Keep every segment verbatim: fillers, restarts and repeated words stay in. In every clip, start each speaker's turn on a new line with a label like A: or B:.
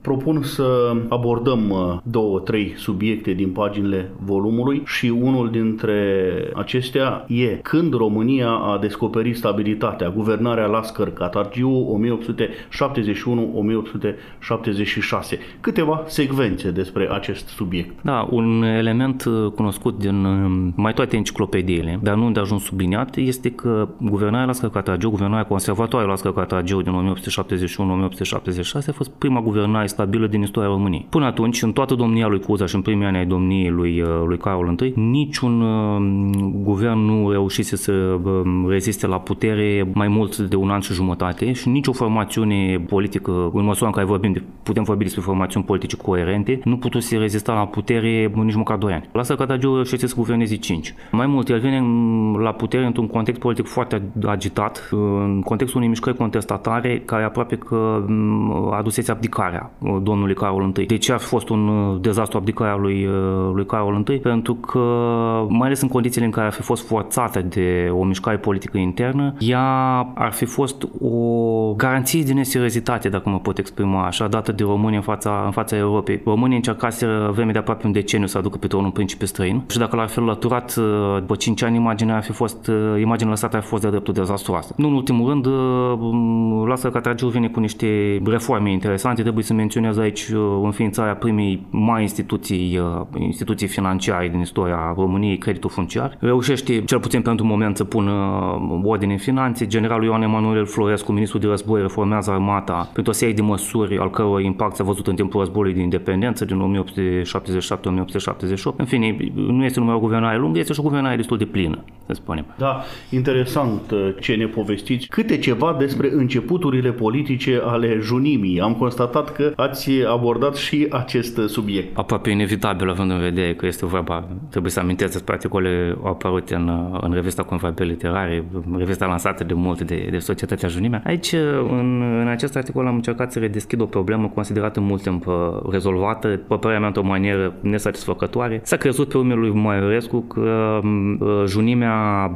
A: Propun să abordăm două, trei subiecte din paginile volumului și unul dintre acestea e când România a descoperit stabilitatea, guvernarea Laskăr-Catargiu o mie opt sute șaptezeci și unu - o mie opt sute șaptezeci și șase. Câteva secvențe despre acest subiect.
B: Da, un element cunoscut din mai toate enciclopediile, dar nu unde a ajuns subliniat, este că guvernarea Laskăr-Catargiu, guvernarea conservatoare Laskăr-Catargiu din o mie opt sute șaptezeci și unu - o mie opt sute șaptezeci și șase a fost prima guvernare stabilă din istoria României. Până atunci, în toată domnia lui Cuza și în primii ani ai domniei lui, lui Carol I, niciun uh, guvern nu reușise să uh, reziste la putere mai mult de un an și jumătate și nicio formațiune politică, în măsura în care vorbim de, putem vorbi despre formațiuni politice coerente, nu putuse rezista la putere nici măcar doi ani. Laskăr-Catargiu reușește să guverneze cinci. Mai mult, el vine la putere într-un context politic foarte agitat, în contextul unei mișcări contestatare care aproape că adusese abdicarea domnului Carol I. De ce a fost un dezastru abdicarea lui, lui Carol I? Pentru că, mai ales în condițiile în care ar fi fost forțată de o mișcare politică internă, ea ar fi fost o garanție de neseriositate, dacă mă pot exprima așa, dată de România în fața, în fața Europei. România încercase vreme de aproape un deceniu să aducă pe tronul un principe străin și dacă l-ar fi lăturat după cinci ani, imaginea ar fi fost, imaginea lăsată ar fi fost de dreptul dezastruoasă. Nu în ultimul rând, Laskăr-Catargiu vine cu niște reforme interesante. Trebuie să menționez aici înființarea primei mari instituții, instituții financiare din istoria României, creditul funciar. Reușește, cel puțin pentru moment, să pună ordine în finanțe. Generalul Ioan Emanuel Florescu, ministrul de război, reformează armata pentru o serie de măsuri al căror impact s-a văzut în timpul războiului de independență din o mie opt sute șaptezeci și șapte - o mie opt sute șaptezeci și opt. În fine, nu este numai o guvernare lungă, este și o guvernare destul de plină, să spunem.
A: Da, interesant ce ne povestiți. Câte ceva despre începuturile politice ale junimii. Am constatat că ați abordat și acest subiect.
B: Aproape inevitabil, având în vedere că este vorba, trebuie să amintesc despre articole au apărut în, în revista Confabil Literare, revista lansată de mult de, de Societatea Junimea. Aici, în, în acest articol am încercat să redeschid o problemă considerată mult timp rezolvată, pe părerea mea într-o manieră nesatisfăcătoare. S-a crezut pe urmele lui Maiorescu că Junimea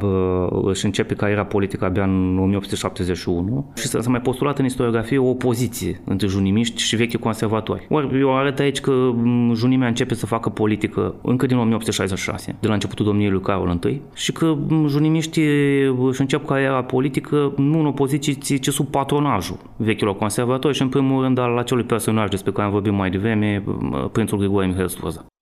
B: își începe cariera politică abia în o mie opt sute șaptezeci și unu și s-a mai postulat în istoriografie o opoziție între junimiști și vechi conservatori. Ori eu arăt aici că Junimea începe să facă politică încă din o mie opt sute șaizeci și șase, de la începutul domniei lui Carol I, și că junimiștii își încep cariera politică nu în opoziție, ci sub patronajul vechilor conservatori și în primul rând al acelui personaj despre care am vorbit mai devreme, prințul Grigore Mihail Sturza.